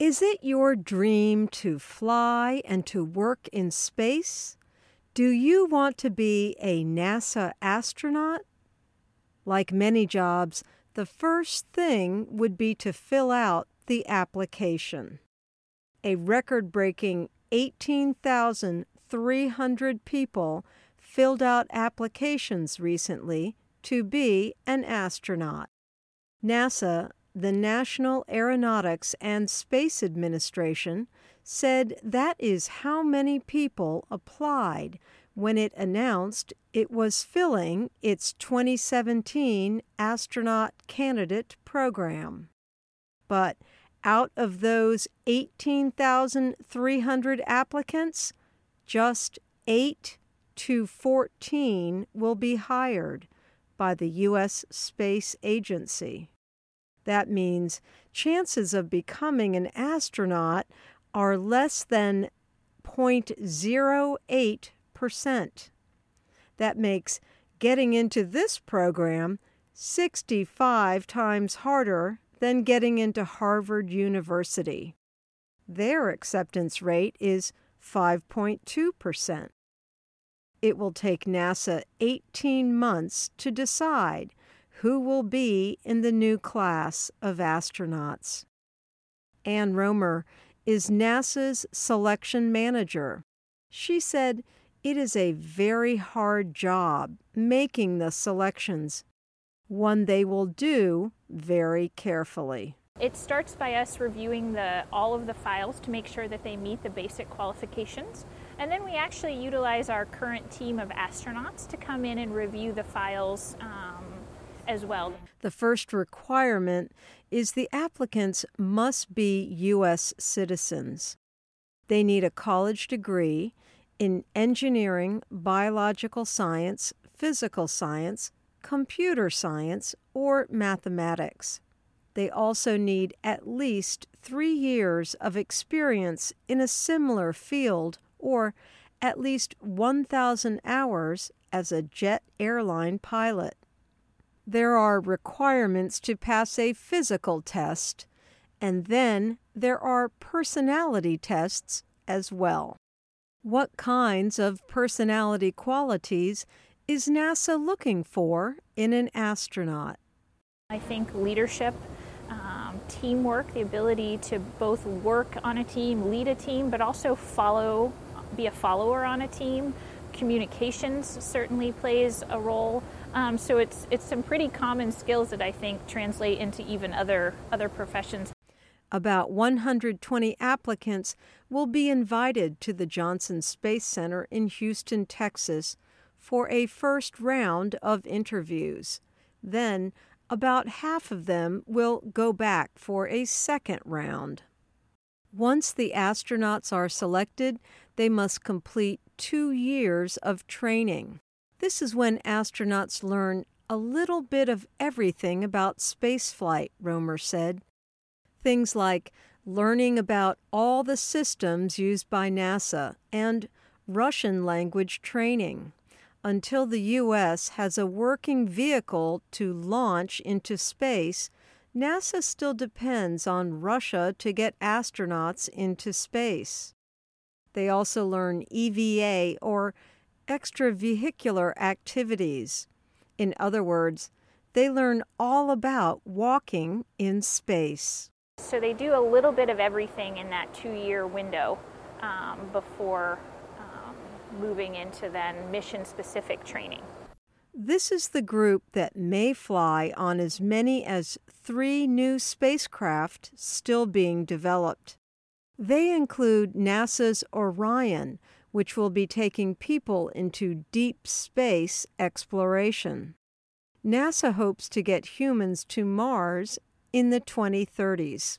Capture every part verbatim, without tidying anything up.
Is it your dream to fly and to work in space? Do you want to be a NASA astronaut? Like many jobs, the first thing would be to fill out the application. A record-breaking eighteen thousand three hundred people filled out applications recently to be an astronaut. NASA, the National Aeronautics and Space Administration, said that is how many people applied when it announced it was filling its twenty seventeen astronaut candidate program. But out of those eighteen thousand three hundred applicants, just eight to fourteen will be hired by the U S Space Agency. That means chances of becoming an astronaut are less than zero point zero eight percent. That makes getting into this program sixty-five times harder than getting into Harvard University. Their acceptance rate is five point two percent. It will take NASA eighteen months to decide who will be in the new class of astronauts. Ann Romer is NASA's selection manager. She said it is a very hard job making the selections, one they will do very carefully. It starts by us reviewing the, all of the files to make sure that they meet the basic qualifications. And then we actually utilize our current team of astronauts to come in and review the files um, as well. The first requirement is the applicants must be U S citizens. They need a college degree in engineering, biological science, physical science, computer science, or mathematics. They also need at least three years of experience in a similar field or at least one thousand hours as a jet airline pilot. There are requirements to pass a physical test, and then there are personality tests as well. What kinds of personality qualities is NASA looking for in an astronaut? I think leadership, um, teamwork, the ability to both work on a team, lead a team, but also follow, be a follower on a team. Communications certainly plays a role. Um, so it's it's some pretty common skills that I think translate into even other other professions. About one hundred twenty applicants will be invited to the Johnson Space Center in Houston, Texas, for a first round of interviews. Then, about half of them will go back for a second round. Once the astronauts are selected, they must complete two years of training. This is when astronauts learn a little bit of everything about spaceflight, Romer said. Things like learning about all the systems used by NASA and Russian language training. Until the U S has a working vehicle to launch into space, NASA still depends on Russia to get astronauts into space. They also learn E V A, or extravehicular activities. In other words, they learn all about walking in space. So they do a little bit of everything in that two-year window um, before um, moving into then mission-specific training. This is the group that may fly on as many as three new spacecraft still being developed. They include NASA's Orion, which will be taking people into deep space exploration. NASA hopes to get humans to Mars in the twenty thirties.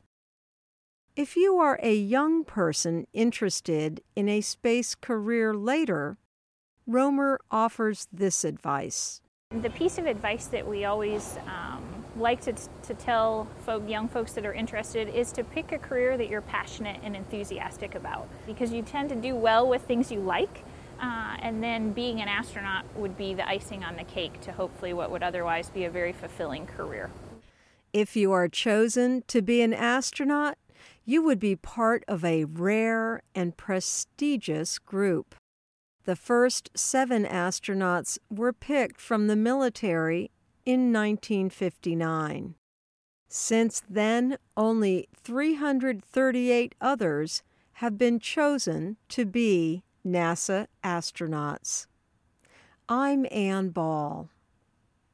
If you are a young person interested in a space career later, Romer offers this advice. The piece of advice that we always um, like to, to tell folk, young folks that are interested is to pick a career that you're passionate and enthusiastic about, because you tend to do well with things you like, uh, and then being an astronaut would be the icing on the cake to hopefully what would otherwise be a very fulfilling career. If you are chosen to be an astronaut, you would be part of a rare and prestigious group. The first seven astronauts were picked from the military in nineteen fifty-nine. Since then, only three hundred thirty-eight others have been chosen to be NASA astronauts. I'm Ann Ball.